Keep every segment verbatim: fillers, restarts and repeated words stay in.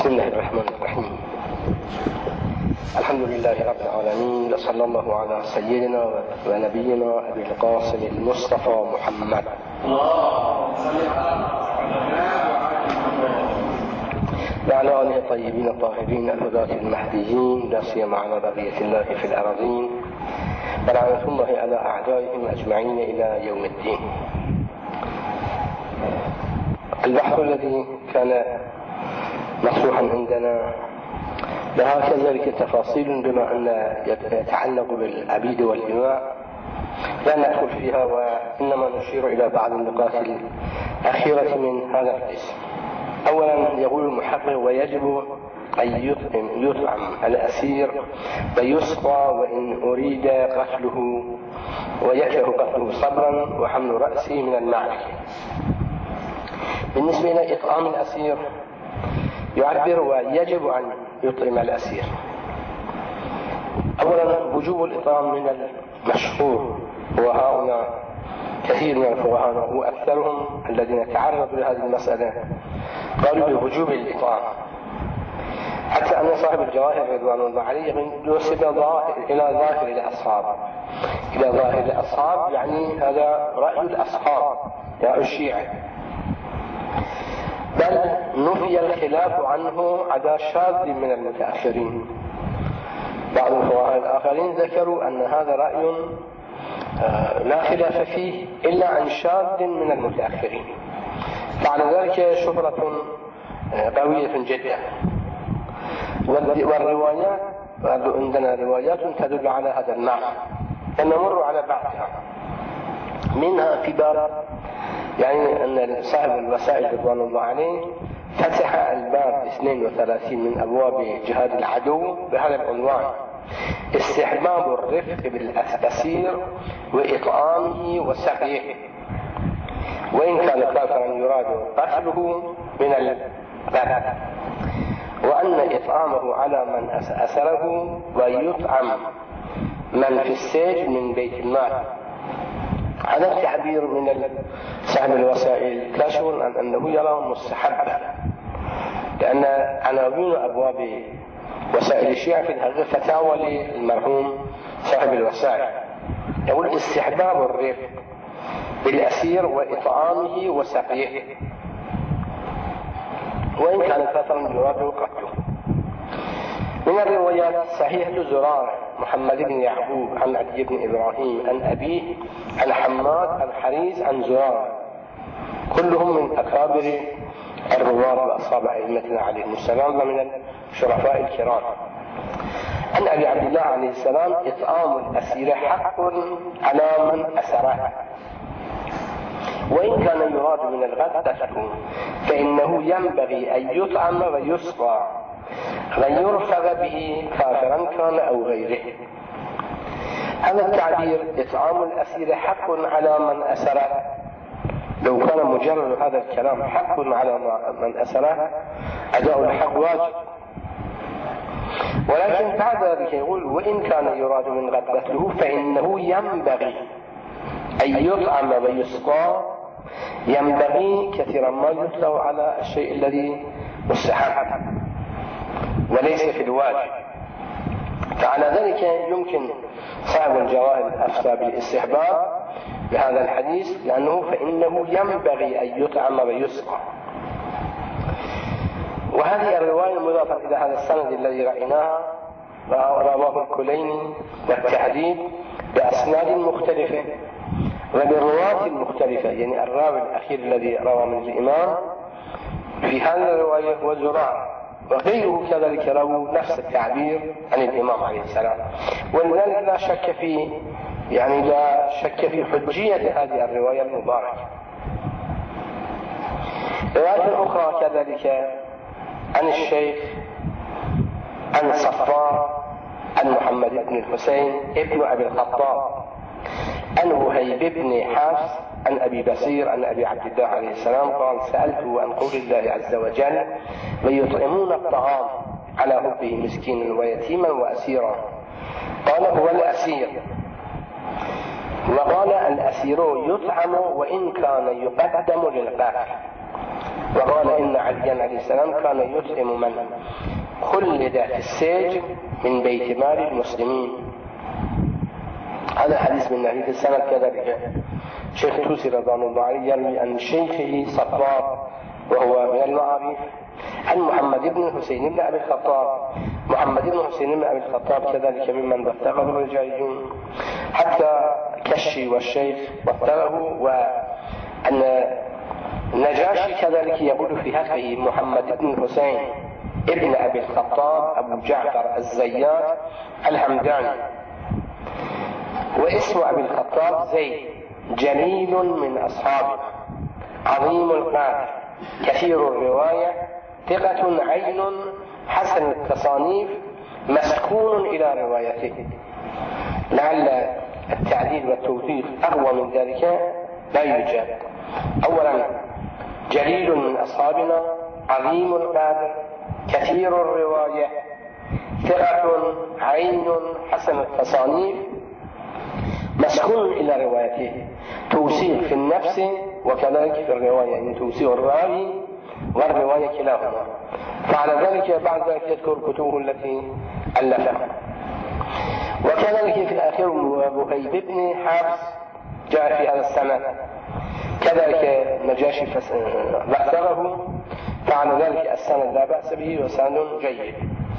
بسم الله الرحمن الرحيم. الحمد لله رب العالمين، وصلى الله على سيدنا ونبينا أبي القاسم المصطفى محمد وعلى آله الطيبين الطاهرين الهداة المهديين، لا سيما على بقية الله في الأراضين، ولعنة الله على أعدائهم أجمعين إلى يوم الدين. البحث الذي كان مطروحا عندنا لها كذلك تفاصيل بما أن يتعلق بالعبيد والإماء، لا ندخل فيها، وإنما نشير إلى بعض النقاط الأخيرة من هذا القسم. أولا يقول المحقق: ويجب أن يطعم, يطعم الأسير ويسقى وإن أريد قتله، ويأجر قتله صبرا وحمل رأسه من المعركة. بالنسبة إلى إطعام الأسير يعبر: ويجب أن يطعم الأسير. أولا وجوب الإطعام من المشهور، وهؤلاء كثير من الفقهاء وأكثرهم الذين تعرضوا لهذه المسألة قالوا بوجوب الإطعام، حتى أن صاحب الجواهر رضوان الله عليه ينسب إلى ظاهر الأصحاب إلى ظاهر الأصحاب يعني هذا رأي الأصحاب يا الشيعة، بل نفي الخلاف عنه على شاذ من المتأخرين. بعض الفقهاء الآخرين ذكروا أن هذا رأي لا خلاف فيه إلا عن شاذ من المتأخرين، فعلى ذلك شهرة قوية جدا. والروايات عندنا روايات تدل على هذا المعنى، فنمر على بعضها. منها في باب يعني أن صاحب الوسائل رضوان الله عليه فتح الباب اثنين وثلاثين من أبواب جهاد العدو بهذا العنوان: استحباب الرفق بالأسير وإطعامه وسقيه، وإن كان كافرا يراد قتله من الغد، وأن إطعامه على من أسره ويطعم من في السجن من بيت المال. هذا التعبير من صاحب الوسائل كاشف عن أنه يراه مستحبا، لأن عناوين أبواب وسائل الشيعة في الحقيقة فتاوى للمرحوم صاحب الوسائل. يقول: استحباب الرفق بالأسير وإطعامه وسقيه، وإن كان كافرا يراد قتله. من الروايات صحيحة زرارة محمد بن يعقوب عن علي بن إبراهيم عن أبيه عن حماد عن حريز عن زرارة، كلهم من أكابر الرواة وأصحاب أئمتنا عليهم السلام ومن الشرفاء الكرام. عن أبي عبد الله عليه السلام: إطعام الأسير حق على من أسره، وإن كان يراد من الغد قتله، فإنه ينبغي أن يطعم ويسقى ويرفق به كافرا كان أو غيره. هذا التعبير إطعام الأسير حق على من أسره، لو كان مجرد هذا الكلام حق على من أسره أداء الحق واجب، ولكن بعد ذلك يقول: وإن كان يراد من غد قتله فإنه ينبغي أن يطعم ويسقى. ينبغي كثيرا ما يطلق على الشيء الذي مستحب وليس في الواجب، فعلى ذلك يمكن صاحب الجواهر أفتى بالاستحباب بهذا الحديث، لأنه فإنه ينبغي أن يطعم ويسقى. وهذه الرواية مضافة إلى هذا السند الذي رأيناها رواه الكليني والتحديد بأسناد مختلفة وبالرواة المختلفة، يعني الراوي الأخير الذي روى من الإمام في هذه الرواية هو زرار، وغيره كذلك رووا نفس التعبير عن الإمام عليه السلام، ولذلك لا شك في يعني لا شك في حجية هذه الرواية المباركة. رواية أخرى كذلك عن الشيخ عن صفار عن محمد بن الحسين ابن أبي الخطاب عن وهيب بن حفص عن أبي بصير عن أبي عبد الله عليه السلام قال: سألته عن قول الله عز وجل: ويطعمون الطعام على حبه مسكينا ويتيما وأسيرا، قال: هو الأسير. وقال: الأسير يطعم وإن كان يقدم للقاتل. وقال إن عليا عليه السلام كان يطعم من خلد في السجن من بيت مال المسلمين. هذا حديث من ناحية السند. كذلك شيخ توسي رضوان الله عليه يروي عن شيخه صفار وهو من المعارف عن محمد بن حسين بن أبي الخطاب. محمد بن حسين بن أبي الخطاب كذلك ممن وثقه الرجاليون، حتى كشي والشيخ وثقه. وأن النجاشي كذلك يقول في حقه محمد بن حسين ابن أبي الخطاب أبو جعفر الزيات الحمداني، واسم أبي الخطاب زيد، جليل من أصحابه، عظيم القدر، كثير الرواية، ثقة عين، حسن التصانيف، مسكون إلى روايته. لعل التعديل والتوثيق أقوى من ذلك لا يوجد. أولا جليل من أصحابنا، عظيم القدر، كثير الرواية، ثقة عين، حسن التصانيف، مسكون إلى روايته، توثيق في النفس وكذلك في الرواية، يعني توثيق الراوي والرواية كلاهما. فعلى ذلك بعد ذلك يذكر كتبه التي ألفها. وكذلك في الأخير وهيب بن حفص جاء في هذا السنة، كذلك نجاشي وثقه، فعلى ذلك السند لا بأس به وسند جيد.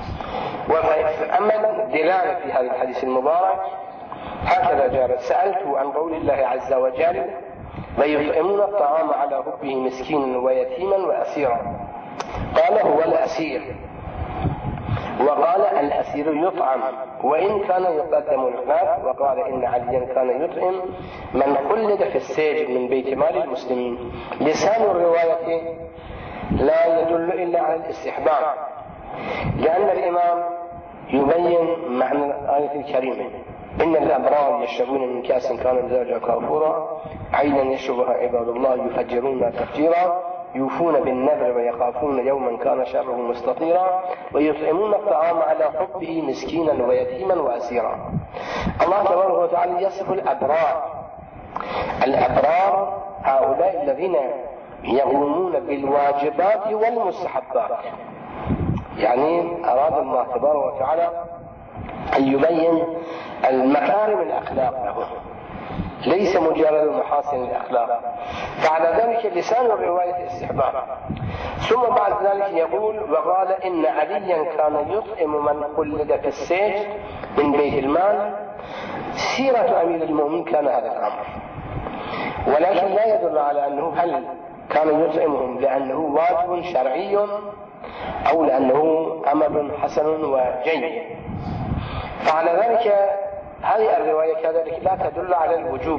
وأما الدلالة في هذا الحديث المبارك هكذا جاءت: سألت عن قول الله عز وجل: ويطعمون الطعام على حبه مسكينا ويتيما وأسيرا. قال هو الأسير، وقال الأسير يطعم وإن كان يقدم الغاب، وقال إن عليا كان يطعم من خلد في السجن من بيت مال المسلمين. لسان الرواية لا يدل إلا على الاستحباب، لأن الإمام يبين معنى الآية الكريمة: إن الأبرار يشربون من كأس كان مزاجها كافورا عينا يشربها عباد الله يفجرون تفجيرا يوفون بالنذر ويخافون يوما كان شره مستطيرا ويطعمون الطعام على حبه مسكينا ويتيما وأسيرا. الله تبارك وتعالى يصف الأبرار. الأبرار هؤلاء الذين يقومون بالواجبات والمستحبات، يعني أراد الله تبارك وتعالى أن يبين المكارم الأخلاق لهم، ليس مجرد محاسن الأخلاق. فعلى ذلك لسان الرواية استحباب. ثم بعد ذلك يقول: وقال إن عليا كان يطعم من خلد في السجن من بيت المال. سيرة أمير المؤمنين كان هذا الأمر، ولكن لا يدل على أنه هل كان يطعمهم لأنه واجب شرعي أو لأنه أمر حسن وجيد. فعلى ذلك هذه الرواية كذلك لا تدل على الوجوب.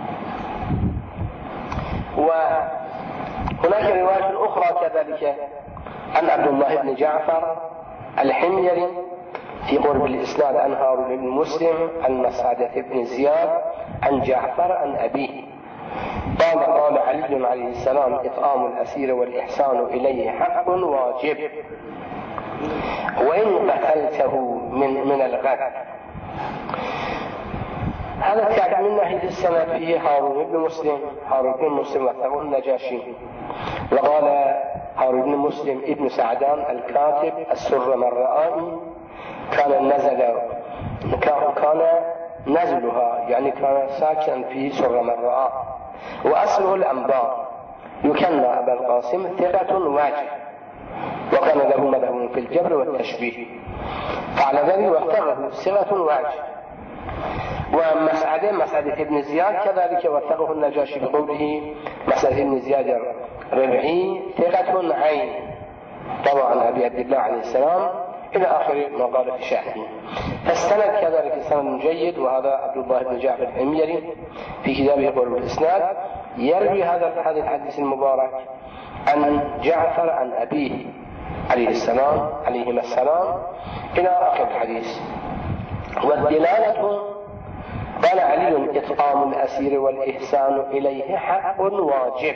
وهناك رواية أخرى كذلك عن عبد الله بن جعفر الحميري في قرب الإسناد عن هارون بن مسلم عن مسعدة بن زياد عن جعفر عن أبيه قال: قال علي عليه السلام: إطعام الأسير والإحسان إليه حق واجب وإن قتلته من, من الغد. هذا التعبير من ناحية السند فيه هارون بن مسلم. هارون بن مسلم وثقه النجاشي، وقال هارون بن مسلم ابن سعدان الكاتب السرمرائي كان نزل كان نزلها يعني كان ساكنا في سرمراء، وأصله الأنبار، يكنى أبا القاسم، ثقة واجب، وكان له مذهب في الجبر والتشبيه، فعلى ذلك وثقه ثقة واجب. ومسعدة مسعدة ابن زياد كذلك وثقه النجاشي بقوله: مسعدة ابن زياد ربعي ثقة عين، طبعا أبي عبد الله عليه السلام إلى آخر ما قال في شأنه. فالسند كذلك سند جيد. وهذا عبد الله بن جعفر الحميري في كتابه قرب الإسناد يروي هذا هذا الحديث المبارك عن جعفر عن أبيه عليه السلام عليهما السلام إلى آخر الحديث. والدلالة: قال علي: إطعام الأسير والإحسان إليه حق واجب.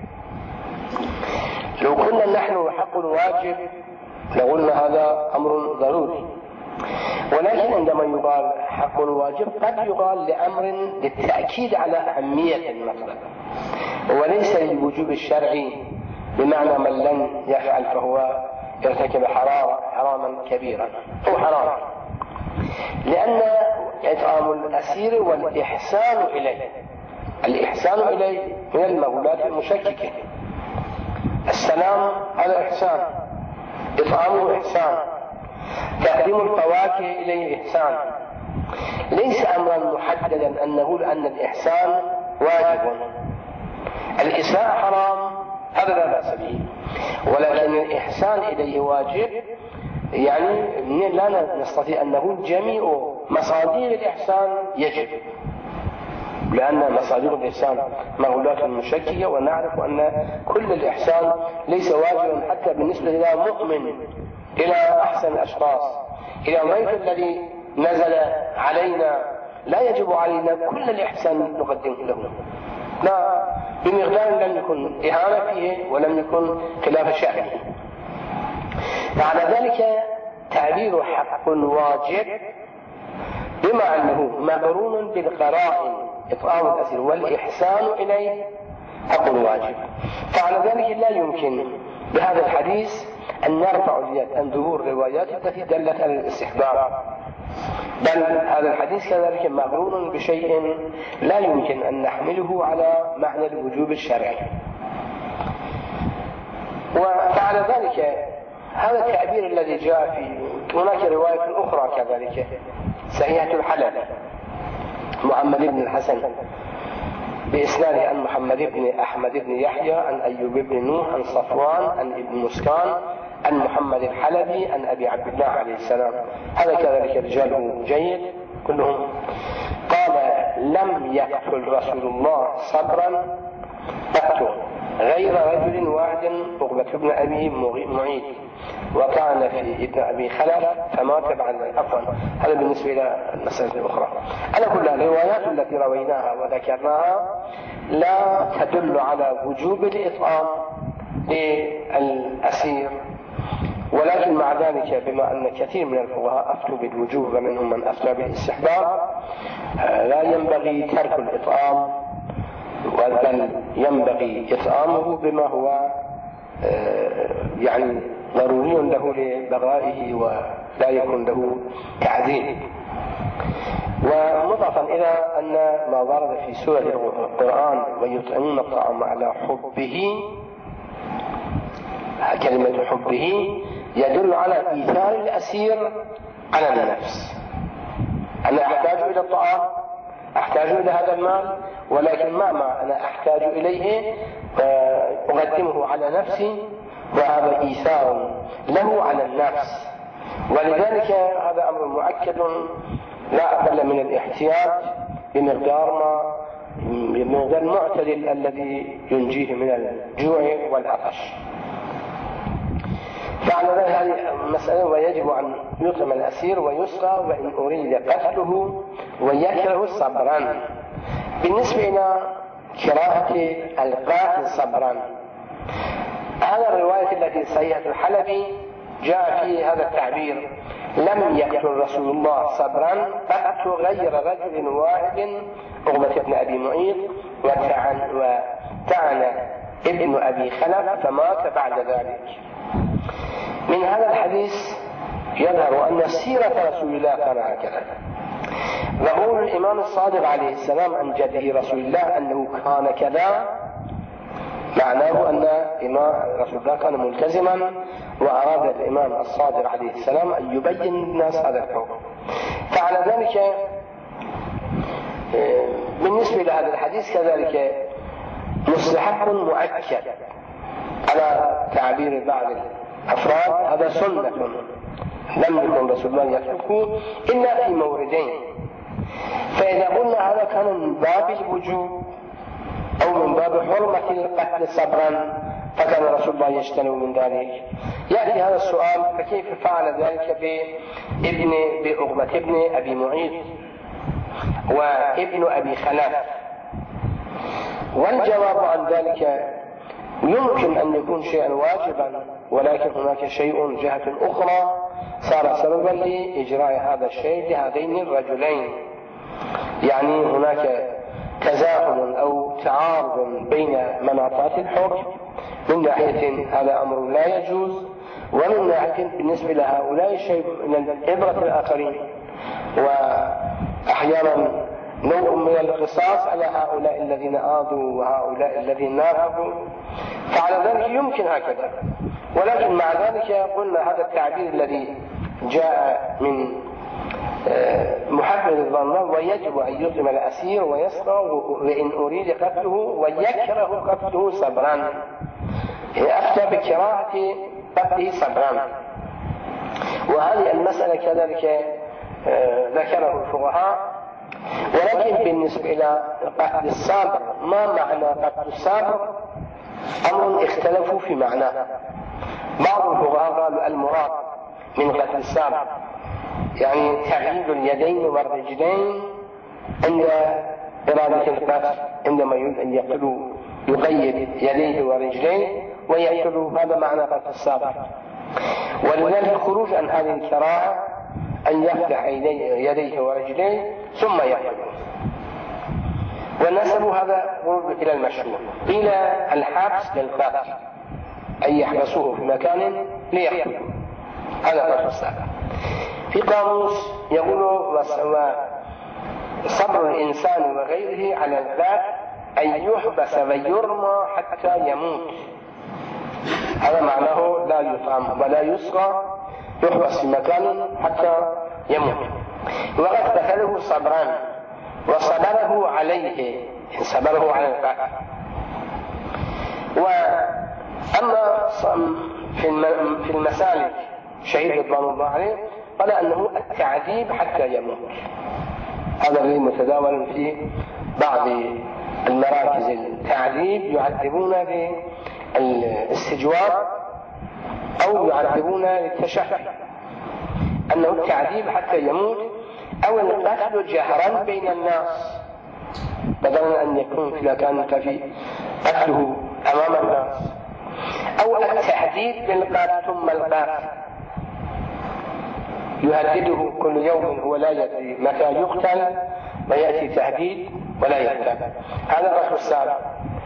لو كنا نحن حق واجب لقلنا هذا أمر ضروري، ولكن عندما يقال حق واجب قد يقال لأمر للتأكيد على أهمية المطلب، وليس للوجوب الشرعي بمعنى من لم يفعل فهو ارتكب حرام حراما كبيرا أو حرام، لأن إطعام الأسير والإحسان إليه، الإحسان إليه من المغولات المشككة. السلام هذا إحسان، إطعامه إحسان، تقديم الفواكه إليه إحسان، ليس أمرا محددا أن نقول أن الإحسان واجب. الإساءة حرام هذا لا بأس به، ولكن الإحسان إليه واجب. يعني لا نستطيع أن نقول جميع مصادر الإحسان يجب، لأن مصادر الإحسان مغولات مشككة، ونعرف أن كل الإحسان ليس واجبا حتى بالنسبة إلى مؤمن، إلى أحسن الأشخاص، إلى الضيف الذي نزل علينا لا يجب علينا كل الإحسان نقدمه له، لا، بمقدار لم يكن إهانة فيه ولم يكن خلاف شأنه. فعلى ذلك تعبير حق واجب بما أنه مقرون بالقرائن إطعام الأسير والإحسان إليه حق واجب، فعلى ذلك لا يمكن بهذا الحديث أن نرفع اليد عن ظهور الروايات التي دلت على الاستحباب، بل هذا الحديث كذلك مقرون بشيء لا يمكن أن نحمله على معنى الوجوب الشرعي. وفعل ذلك هذا التعبير الذي جاء في هناك رواية أخرى كذلك صحيحة الحلب محمد بن الحسن بإسناد عن محمد بن أحمد بن يحيى عن أيوب بن نوح عن صفوان عن ابن مسكان عن محمد الحلبي عن أبي عبد الله عليه السلام، هذا كذلك رجاله جيد كلهم. قال: لم يقتل رسول الله صبرا قط غير رجل واحد عقبة بن أبي معيط، وكان في ابن أبي خلف فمات بعد عفوا. هذا بالنسبة إلى المسألة الأخرى. على كل الروايات التي رويناها وذكرناها لا تدل على وجوب الإطعام للأسير، ولكن مع ذلك بما أن كثير من الفقهاء أفتوا بالوجوب ومنهم من أفتى بالاستحباب، لا ينبغي ترك الإطعام، بل ينبغي إطعامه بما هو يعني ضروري له لبقائه ولا يكون له تعذيب. ومضافا إلى أن ما ورد في سورة القرآن ويطعمون الطعام على حبه، كلمة حبه يدل على إيثار الأسير على النفس. أنا أحتاج إلى الطعام، أحتاج إلى هذا المال، ولكن ما أنا أحتاج إليه أقدمه على نفسي، وهذا إيثار له على النفس. ولذلك هذا أمر مؤكد لا أقل من الاحتياط بمقدار ما بمقدار المعتدل الذي ينجيه من الجوع والعطش. فعلى ذلك هذه مسألة، ويجب أن يطعم الأسير ويسرى وإن أريد قتله ويكره صبرا. بالنسبة إلى كراهة القاتل صبرا، هذا الرواية التي صحيحة الحلبي جاء فيه هذا التعبير: لم يقتل رسول الله صبرا قط غير رجل واحد عقبة بن أبي معيط، وتعن وتعن ابن أبي خلف فمات بعد ذلك. من هذا الحديث يظهر أن سيرة رسول الله كان هكذا. وقول الإمام الصادق عليه السلام عن جده رسول الله أنه كان كذا، معناه أن إمام رسول الله كان ملتزما، وأراد الإمام الصادق عليه السلام أن يبين للناس هذا الحكم. فعلى ذلك بالنسبة لهذا الحديث كذلك مستحب مؤكد على تعبير بعض الأفراد، هذا سنة لم يكن رسول الله يتركه إلا في موردين. فإذا قلنا هذا كان من باب الوجوب أو من باب حرمة القتل صبرا، فكان رسول الله يجتنب من ذلك. يأتي هذا السؤال: فكيف فعل ذلك بابن بعقبة ابن أبي معيط وابن أبي خلف؟ والجواب عن ذلك يمكن أن يكون شيئا واجبا، ولكن هناك شيء جهة أخرى صار سببا لإجراء هذا الشيء لهذين الرجلين. يعني هناك تزاحم أو تعارض بين مناطات الحكم من ناحية هذا أمر لا يجوز، ومن ناحية بالنسبة لهؤلاء شيء من العبرة الآخرين، وأحيانا نوع من القصاص على هؤلاء الذين آذوا وهؤلاء الذين نافقوا، فعلى ذلك يمكن هكذا. ولكن مع ذلك قلنا هذا التعبير الذي جاء من محمد الظن ويجب أن يطعم الأسير ويسقى وإن أريد قتله ويكره قتله صبرا، أفتى بكراهة قتله صبرا. وهذه المسألة كذلك ذكره الفقهاء. ولكن بالنسبة إلى قتل الصابر، ما معنى قتل الصابر؟ أمر اختلفوا في معناه. بعض الفقهاء قالوا المراد من قتل الصابر يعني تغيير اليدين والرجلين عند إرادة القتل، عندما يقتل يقيد يديه ورجليه ويقتل، هذا معنى قتل الصابر. ولذلك الخروج عن هذه الكراهة أن يفتح يديه ورجليه ثم يقتله، ونسبوا هذا إلى المشروع. قيل الحبس للقاتل أن يحبسوه في مكان ليقتله، هذا قتل الصابر. في قاموس يقول صبر الإنسان وغيره على الذات أن يحبس ويرمى حتى يموت، هذا معناه لا يطعم ولا يسقى، يحبس في مكان حتى يموت. وقد قتله صبران وصبره عليه، صبره على القتل. وأما في المسالك شهيد رضوان الله عليه قال أنه التعذيب حتى يموت، هذا الذي متداول في بعض المراكز التعذيب، يعذبون بالاستجواب أو يعذبون للتشفي، أنه التعذيب حتى يموت، أو القتل جهرا بين الناس بدلا أن يكون في مكان خفي قتله أمام الناس، أو التهديد بالقتل ثم القتل، يهدده كل يوم هو لا يدري متى يقتل ويأتي تهديد ولا يقتل، هذا قتل الصابر.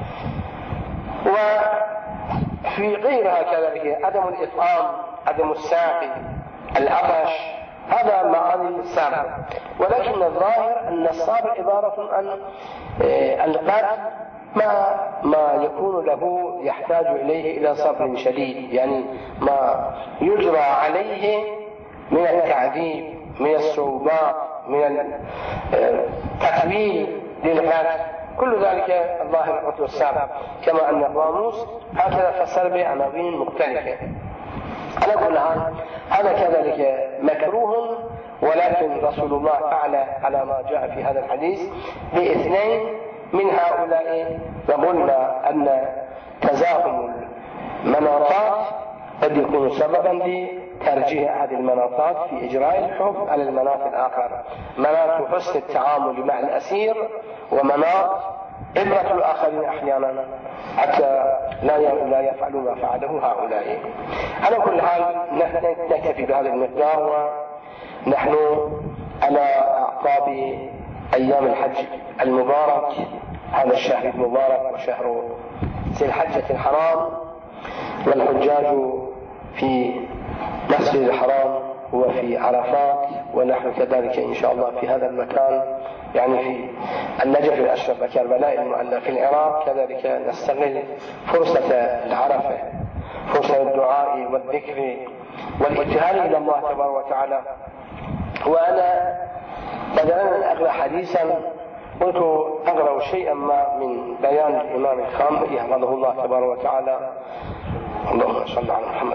وفي غيرها كذلك عدم الإطعام، عدم الساقي، العطش، هذا معاني الصابر. ولكن الظاهر أن الصابر عبارة عن القتل ما ما يكون له يحتاج إليه إلى صبر شديد، يعني ما يجرى عليه من التعذيب، من الصعوبات، من التكوين للقتل، كل ذلك الظاهر قتل الصابر، كما أن القاموس هكذا فسر بعناوين مختلفة. على كل حال هذا كذلك مكروه، ولكن رسول الله فعل على ما جاء في هذا الحديث باثنين من هؤلاء. وقلنا أن تزاحم المناطات قد يكون سببا لترجيح هذه المناطات في إجراء الحكم على المناط الآخر، مناط حسن التعامل مع الأسير، ومناط إبرة الآخرين أحيانا حتى لا لا يفعلوا ما فعله هؤلاء. على كل حال نكتفي بهذا المقدار، ونحن على أعقاب أيام الحج المبارك، هذا الشهر المبارك وشهر ذي الحجة الحرام، والحجاج في مسجد الحرام وفي عرفات، ونحن كذلك إن شاء الله في هذا المكان، يعني في النجف الأشرف كربلاء المعلى في العراق، كذلك نستغل فرصة العرفة، فرصة الدعاء والذكر والابتهال إلى الله تبارك وتعالى. وأنا بدأنا أن أقرأ حديثا قلت أقرأ شيئا ما من بيان الإمام الخامنئي حفظه الله تبارك وتعالى. اللهم صل على محمد.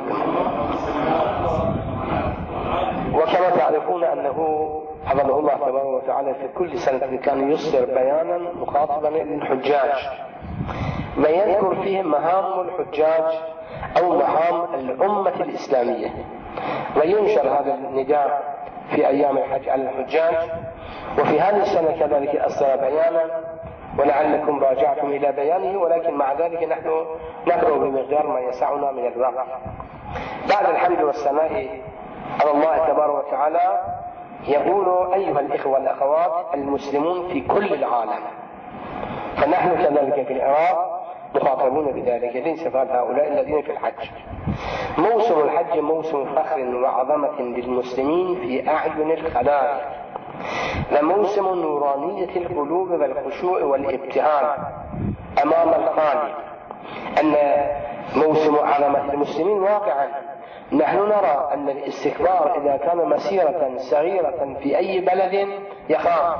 وكما تعرفون أنه حفظه الله تبارك وتعالى في كل سنة كان يصدر بيانا مخاطبا للحجاج، ويذكر فيه مهام الحجاج أو مهام الأمة الإسلامية، وينشر هذا النداء في أيام الحج على الحجاج. وفي هذه السنة كذلك أصدر بيانا، ولعلكم راجعتم إلى بيانه، ولكن مع ذلك نحن نقرأ بمقدار ما يسعنا من الوقت. بعد الحمد والثناء على الله تبارك وتعالى، يقول أيها الإخوة والأخوات المسلمون في كل العالم، فنحن كذلك في العراق مخاطبون بذلك، ليس فقط هؤلاء الذين في الحج. موسم الحج موسم فخر وعظمة للمسلمين في أعين الخلائق، لموسم نورانية القلوب والخشوع والابتهال أمام الخالق. أن موسم عظمة المسلمين واقعا نحن نرى أن الاستكبار إذا كان مسيرة صغيرة في أي بلد يخاف،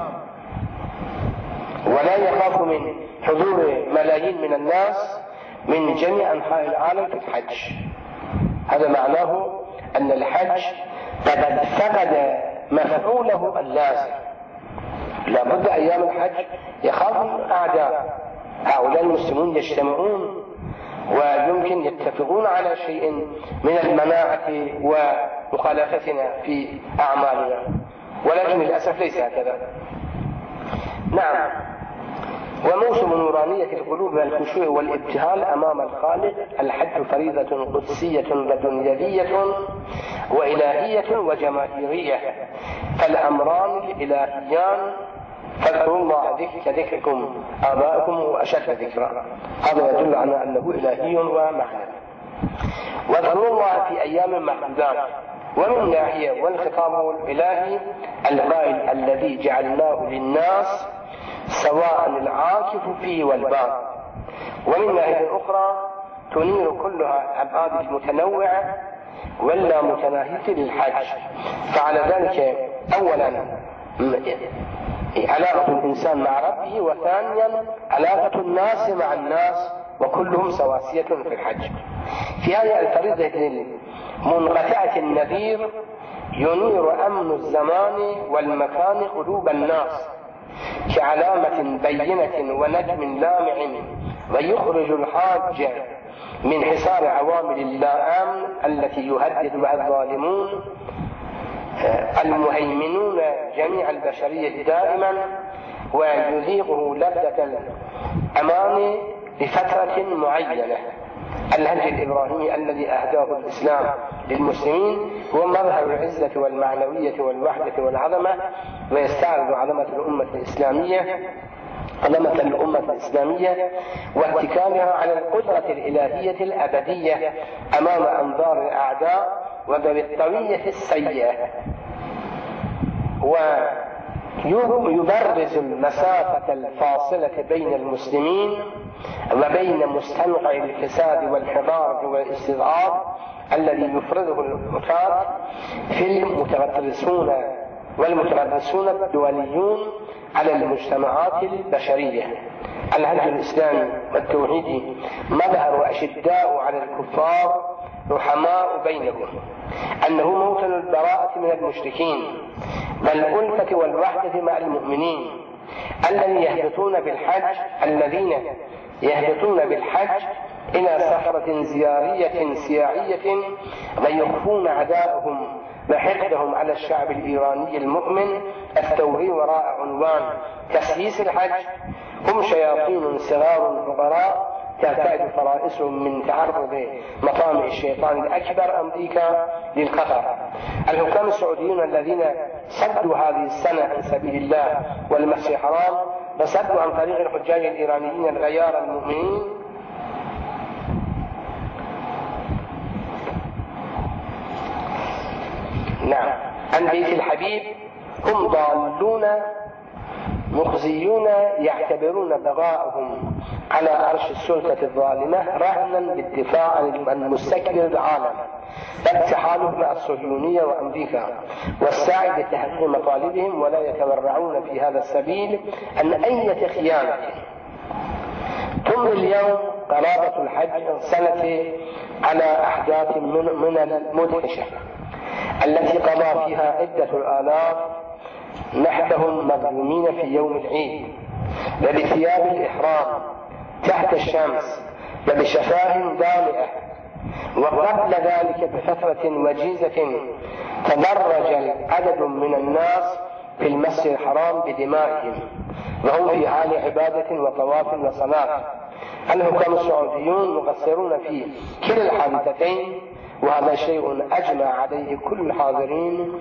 ولا يخاف من حضور ملايين من الناس من جميع أنحاء العالم في الحج. هذا معناه أن الحج قد فقد مفعوله اللازم. لابد أيام الحج يخاف الأعداء، هؤلاء المسلمون يجتمعون ويمكن يتفقون على شيء من المناعة ومخالفتنا في أعمالنا، ولكن للأسف ليس هكذا. نعم. وموسم نورانية القلوب والخشوع والابتهال أمام الخالق. الحج فريضة قدسية بدنيوية وإلهية وجماهيرية، فالأمران الإلهيان فاذكروا الله كذكركم آباءكم وأشد ذكرا. هذا يدل على أنه إلهي ومعنى. واذكروا الله في أيام معدودات. ومن ناحية والخطاب الإلهي القائل الذي جعلناه للناس سواء العاكف فيه والباد. ومن ناحية أخرى تنير كلها أبعاد المتنوعة ولا متناهية للحج. فعلى ذلك أولا علاقة الإنسان مع ربه، وثانيا علاقة الناس مع الناس وكلهم سواسية في الحج. في هذه الفريضة منقطعة النذير ينير أمن الزمان والمكان قلوب الناس كعلامة بينة ونجم لامع، ويخرج الحاج من حصار عوامل اللائام التي يهدد بها الظالمون المهيمنون جميع البشرية دائما، ويذيقه لذة الأمان لفترة معينة. الهدي الإبراهيمي الذي أهداه الإسلام للمسلمين هو مظهر العزة والمعنوية والوحدة والعظمة، ويستعرض عظمة الأمة الإسلامية عظمة الأمة الإسلامية واتكالها على القدرة الإلهية الأبدية أمام أنظار الأعداء وذوي الطوية السيئة، ويبرز المسافة الفاصلة بين المسلمين وبين مستنقع الفساد والحضارة والاستضعاف الذي يفرضه المعتاد في المتغطرسون والمتغطرسون الدوليون على المجتمعات البشرية. الهدي الإسلامي والتوحيدي مظهر أشداء على الكفار رحماء بينهم، أنه موطن البراءة من المشركين والألفة والوحدة مع المؤمنين الذين يهبطون بالحج الذين يهبطون بالحج إلى صخرة زيارية سياحية ويخفون عداءهم وحقدهم على الشعب الإيراني المؤمن الثوري وراء عنوان تسييس الحج. هم شياطين صغار فقراء ترتعد فرائسهم من تعرض مطامع الشيطان الأكبر أمريكا للخطر. الحكام السعوديون الذين صدوا هذه السنة عن سبيل الله والمسجد الحرام وصدوا عن طريق الحجاج الإيرانيين الغيار المؤمنين نعم عن بيت الحبيب هم ضالون مخزيون يعتبرون بغاءهم على عرش السلطة الظالمة رهنا بالدفاع عن مستكبر العالم والتحالف مع الصهيونية وأمريكا والسعي لتحقيق مطالبهم، ولا يتورعون في هذا السبيل عن أي خيانة. ثم اليوم قرابة الحج سنة على أحداث من المدهشة التي قضى فيها عدة الآلاف نحتهم مظلومين في يوم العيد وبثياب الإحرام تحت الشمس وبشفاه ضالئة. وقبل ذلك بفترة وجيزة تدرج عدد من الناس في المسجد الحرام بدمائهم وهم في حال عبادة وطواف وصلاة. الحكام السعوديون مقصرون في كلا الحادثتين، وهذا شيء أجمع عليه كل الحاضرين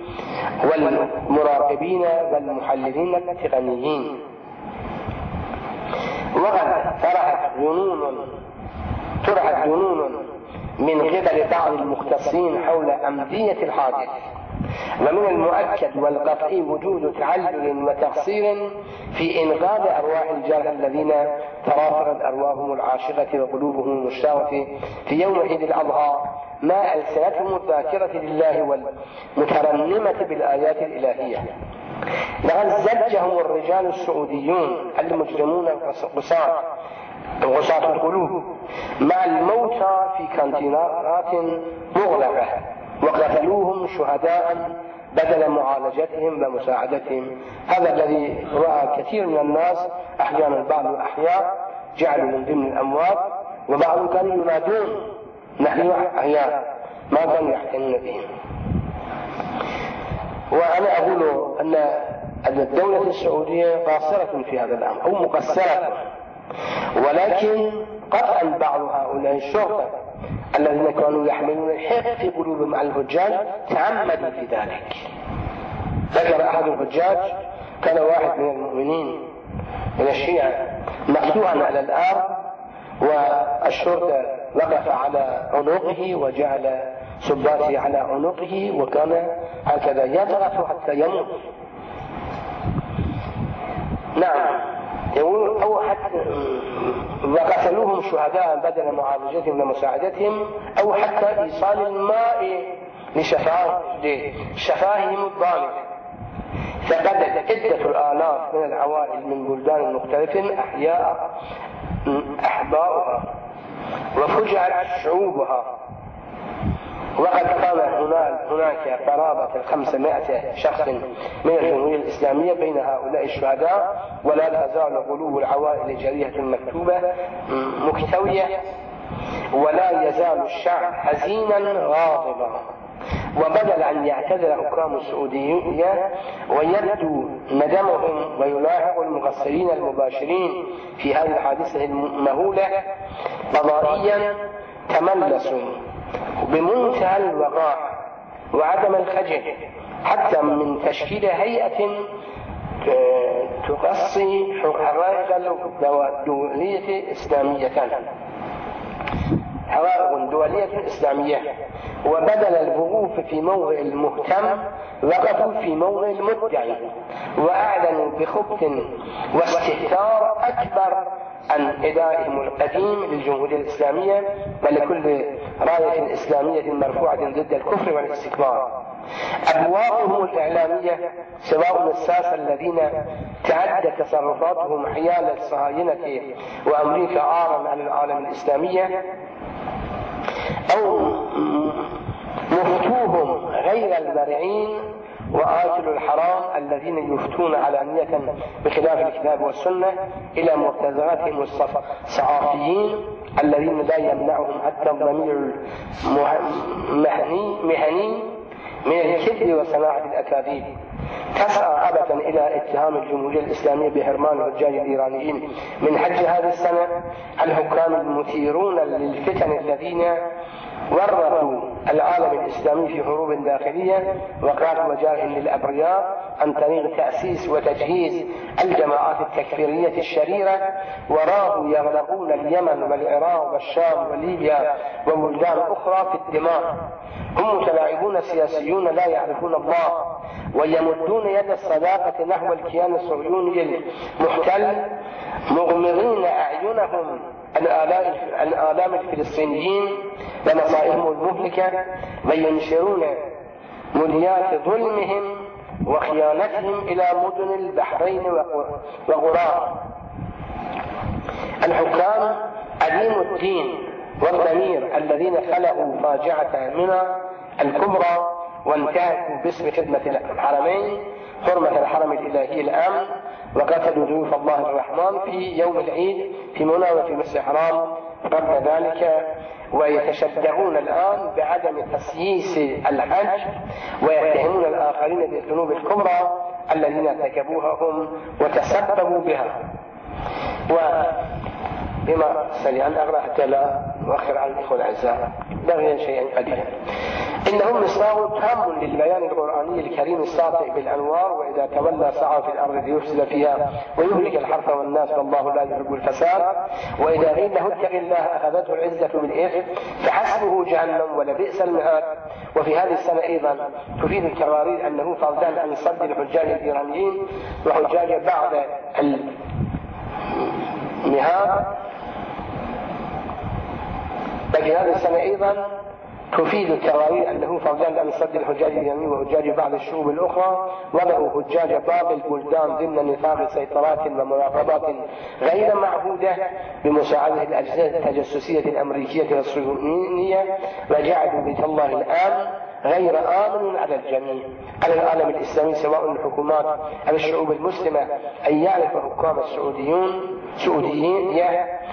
والمراقبين والمحللين التقنيين. وقد طرحت ظنون طرحت ظنون من قبل بعض المختصين حول أمدية الحادث، ومن المؤكد والقطعي وجود تعلل وتقصير في إنقاذ أرواح الجرحى الذين ترافقت أرواحهم العاشقة وقلوبهم المشتاقة في يوم عيد الأضحى ما ألسنتهم الذاكرة لله والمترنمة بالآيات الإلهية. لقد زجهم الرجال السعوديون المجرمون القساة غصاة القلوب مع الموتى في كانتينات مغلقة، وقتلوهم شهداء بدل معالجتهم ومساعدتهم. هذا الذي رأى كثير من الناس. أحيانا بعض الأحياء جعلوا من ضمن الأموات، وبعضهم كانوا ينادون نحن أحياء ما كانوا يحتمون بهم. وأنا أقول أن الدولة السعودية قاصرة في هذا الأمر أو مقصرة، ولكن قطعا بعض هؤلاء الشرطة الذين كانوا يحملون الحقد في قلوبهم مع الحجاج تعمدوا في ذلك. ذكر أحد الحجاج كان واحد من المؤمنين من الشيعة مقطوعا على الأرض، والشرطة وقف على عنقه وجعل صباته على عنقه، وكان هكذا يضغط حتى يموت. نعم، يقول أو حتى وقتلوهم شهداء بدل معالجتهم ومساعدتهم، أو حتى إيصال الماء لشفاههم الضامنة. فبدت عدة الآلاف من العوائل من بلدان مختلفة أحياء أحباؤها وفجعت شعوبها. وقد كان هناك قرابة خمسمائة شخص من الجمهورية الإسلامية بين هؤلاء الشهداء، ولا تزال قلوب العوائل الجريحة المكتوبة مكتوية، ولا يزال الشعب حزينا غاضبا. وبدل أن يعتذر حكام السعودية ويبدو ندمهم ويلاحق المقصرين المباشرين في هذه الحادثة المهولة قضائيا، تملسوا بمنتهى الوقاح وعدم الخجل حتى من تشكيل هيئة تقصي حقائق الدولية الإسلامية حقائق دولية إسلامية، وبدل الوقوف في موضع المهتم وقفوا في موضع المدعي، وأعلنوا بخبث واستهتار أكبر عن إدائهم القديم للجمهورية الإسلامية ولكل راية إسلامية مرفوعة ضد الكفر والاستكبار. أبواقهم الإعلامية سواء الساسة الذين تعدى تصرفاتهم حيال الصهاينة وأمريكا آرا على العالم الإسلامية، أو مفتوهم غير البارعين وآكلوا الحرام الذين يفتون علانية بخلاف الكتاب والسنة إلى مرتزقاتهم الصحافيين الذين لا يمنعهم حتى الضمير المهني من الكذب وصناعة الأكاذيب. تسعى أبدا إلى اتهام الجمهورية الإسلامية بحرمان الحجاج الإيرانيين من حج هذه السنة الحكام المثيرون للفتن الذين ورطوا العالم الإسلامي في حروب داخلية وقعت وجاه للأبرياء عن طريق تأسيس وتجهيز الجماعات التكفيرية الشريرة، وراهم يغلقون اليمن والعراق والشام وليبيا وبلدان أخرى في الدماء. هم متلاعبون سياسيون لا يعرفون الله، ويمدون يد الصداقة نحو الكيان الصهيوني المحتل، مغمضين أعينهم عن آلام الفلسطينيين ومصائبهم المهلكة، وينشرون مليات ظلمهم وخيانتهم إلى مدن البحرين وقراها. الحكام عليم الدين والضمير الذين خلقوا فاجعة منى الكبرى وانتهكوا باسم خدمة الحرمين حرمة الحرم الإلهي الآمن، وقتلوا ضيوف الله الرحمن في يوم العيد في منى وفي مسجد الحرام قبل ذلك، ويتشدقون الآن بعدم تسييس الحج، ويتهمون الآخرين بالذنوب الكبرى الذين ارتكبوها هم وتسببوا بها. وبما سلي أن أقرأ حتى لا أؤخر على الإخوة الأعزاء بغيا شيئا قليلا. إنهم مصداق تام للبيان القرآني الكريم الساطع بالأنوار، وإذا تولى سعى في الأرض ليفسد فيها ويهلك الحرث والناس والله لا يحب الفساد، وإذا قيل له اتق الله أخذته العزة بالإثم فحسبه جهنم ولبئس المهاد. وفي هذه السنة أيضا تفيد التقارير أنه فضلا عن صد الحجاج الإيرانيين وحجاج بعض المهاد. لكن هذه السنة أيضا تفيد التقارير أنه فضلا عن صد الحجاج اليمين وحجاج بعض الشعوب الأخرى وضعوا حجاج بعض البلدان ضمن نطاق سيطرات ومراقبات غير معهودة بمساعدة الأجهزة التجسسية الأمريكية والصهيونية، وجعلوا بيت الله الآن غير آمن على الجميع، على العالم الإسلامي سواء الحكومات أو الشعوب المسلمة، أن يعرف حكام السعوديون سعوديين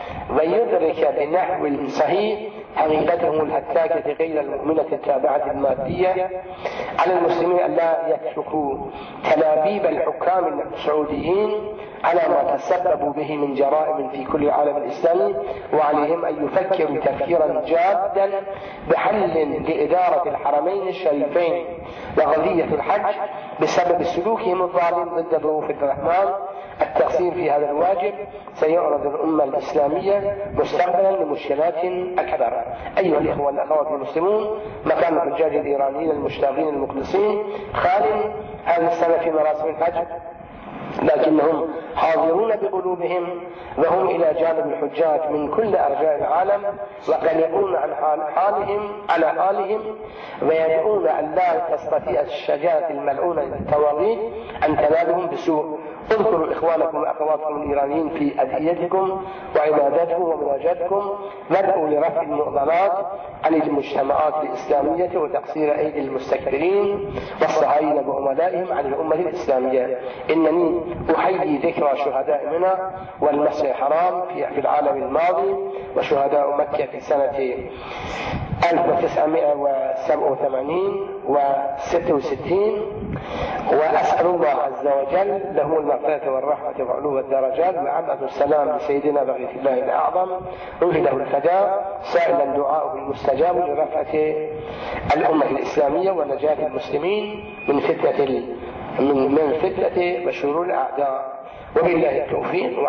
ويدرك بنحو صحيح حقيقتهم الهتاكة غير المؤمنة التابعة المادية. على المسلمين أن لا يتركوا تلابيب الحكام السعوديين على ما تسببوا به من جرائم في كل العالم الإسلامي، وعليهم أن يفكروا تفكيرا جادا بحل لإدارة الحرمين الشريفين وقضية الحج بسبب سلوكهم الظالم ضد ظروف الرحمن. التقصير في هذا الواجب سيعرض الأمة الإسلامية مستقبلا لمشكلات أكبر. أيها الإخوة والأخوات المسلمون، مكان الحجاج الإيرانيين المشتاقين المخلصين خال هذه السنة في مراسم الحج، لكنهم حاضرون بقلوبهم وهم إلى جانب الحجاج من كل أرجاء العالم وقلقون عن حال حالهم على حالهم، ويدعون أن لا تستطيع الشجاعة الملعونة التواغيث أن تنالهم بسوء. اذكروا إخوانكم وأخواتكم الإيرانيين في أدعيتكم وعبادتكم ومواجهتكم، وادعوا لرفع المعضلات عن المجتمعات الإسلامية وتقصير أيدي المستكبرين والصهاينة وعملائهم عن الأمة الإسلامية. إنني أحيي ذكرى شهداء منى والمسجد الحرام في العالم الماضي وشهداء مكة في سنة ألف وتسعمائة وسبعة وثمانين وستة وستين، وأسأل الله عز وجل لهم المغفرة والرحمة وعلو الدرجات وعبد السلام لسيدنا بغيث الله الأعظم وجده الفداء، سائلا دعاءه المستجاب لرفعة الأمة الإسلامية ونجاة المسلمين من فتنة من من فتنة وشرور الأعداء. وبالله التوفيق.